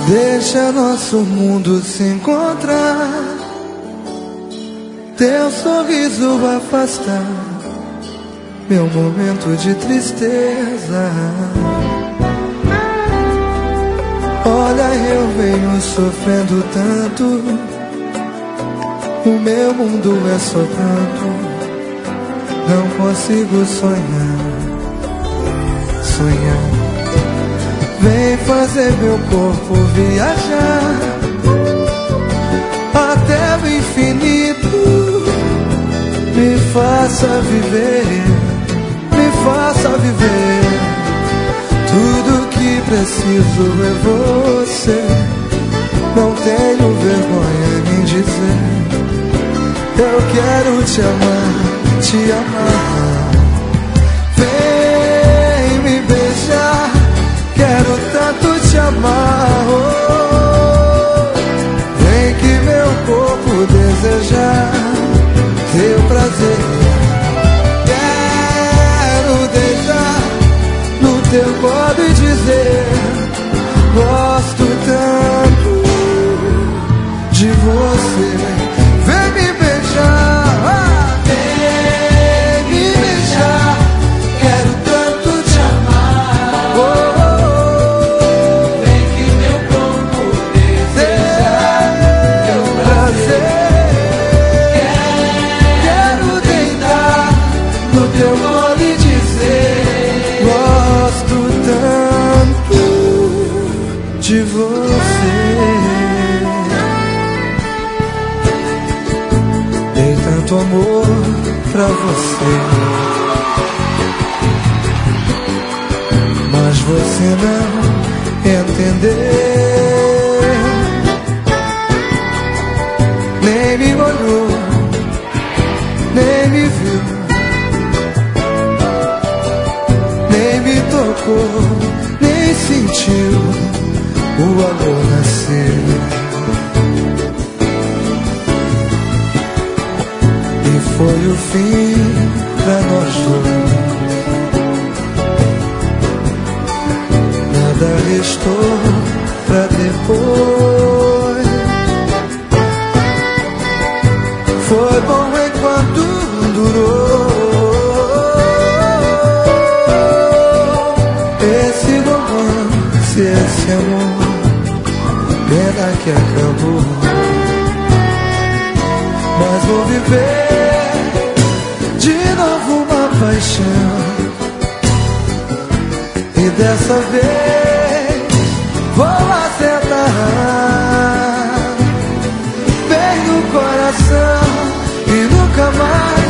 Deixa nosso mundo se encontrar, teu sorriso vai afastar meu momento de tristeza. Olha, eu venho sofrendo tanto, o meu mundo é só pranto, não consigo sonhar. Vem fazer meu corpo viajar até o infinito. Me faça viver, me faça viver. Tudo que preciso é você. Não tenho vergonha em dizer, eu quero te amar, te amar. Vem me beijar, quero tanto te amar. Vem que meu corpo desejar teu prazer. Quero deitar no teu colo e dizer, gosto tanto de você. Vem me beijar, vem me beijar, quero tanto te amar. Vem que meu corpo deseja teu prazer. Quero deitar no teu colo e dizer, gosto tanto de você. Dei tanto amor pra você, mas você não entendeu, nem me olhou, nem me viu, nem me tocou, nem sentiu o amor nascer. E foi o fim pra nós dois. Nada restou pra depois. Foi bom enquanto durou esse romance, esse amor. Pena que acabou, mas vou viver de novo uma paixão. E dessa vez vou acertar bem no coração e nunca mais